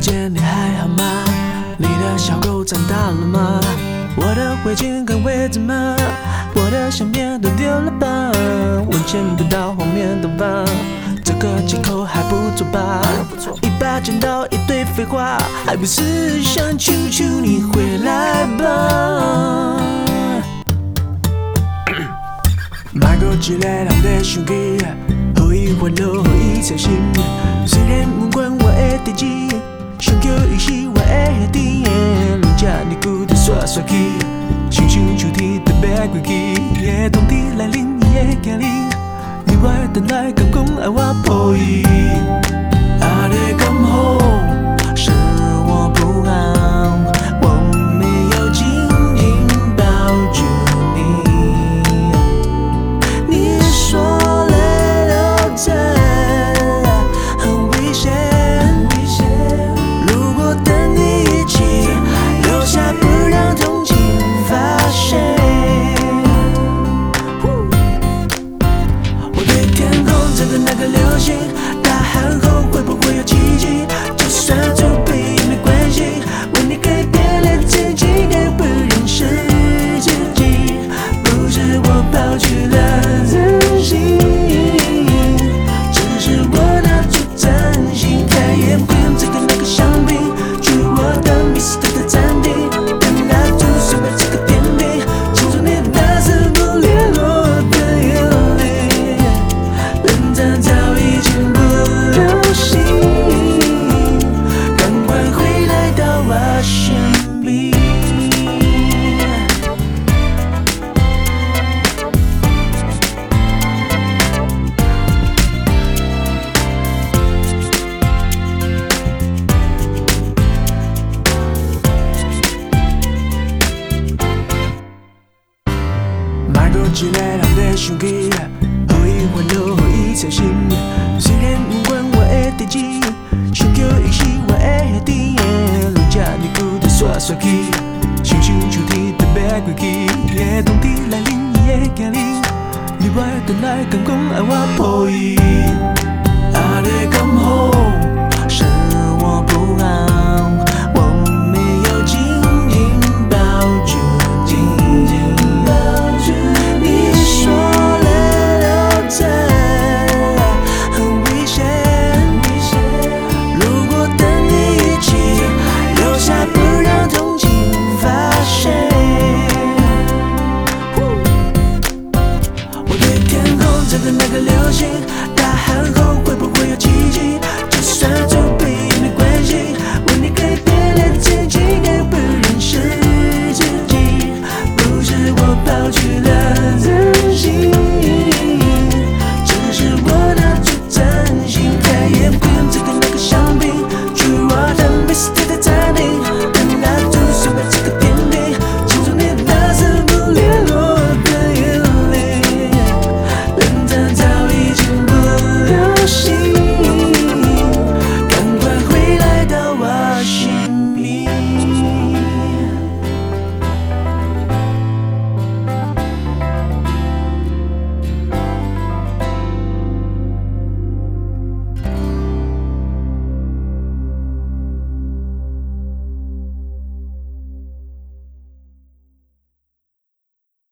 见你还好吗？你的小狗长大了吗？我的围巾跟围子吗？我的相片都丢了吧？闻见不到后面的吧？这个借口还不错吧？一把剪刀一堆废话，还不是想求求你回来吧？买个一个人的手机，互伊烦恼，互伊操心。虽然不管我的代志，想叫伊是我的兄弟。人这呢久就煞煞去，想想秋天特别过去。夜冬天来临，伊会惊你，你我等来敢讲爱我抱伊。啊，你刚好是我不好，我没有紧紧抱住你。你说泪流着很危险，如果等你一起留下，不让同情发现。我对天空这个那个流星，大喊后会不会有奇迹？就算作弊也没关系，为你改变了自己，更不认识自己。不是我抛弃了自信，只是我拿出真心，再也不用这个那个香槟，去我的迷失的餐厅，等蜡烛送来这个甜品，清楚你那次不联络的眼里，人渣早已经不流行，赶快回来到我身边。买个一个人的手机，互伊烦恼，互伊操心。虽然不管我的代志，想叫伊是我的兄弟。人这呢久就煞煞去，想想秋天特别过去。夜冬天来临，伊会惊你，你我等来敢讲爱我抱伊。啊，你刚好是我不好，我没有紧紧抱住你。你说泪流着很危险，如果等你一起留下，不让同情发现。我对天空这个那个流星，大喊后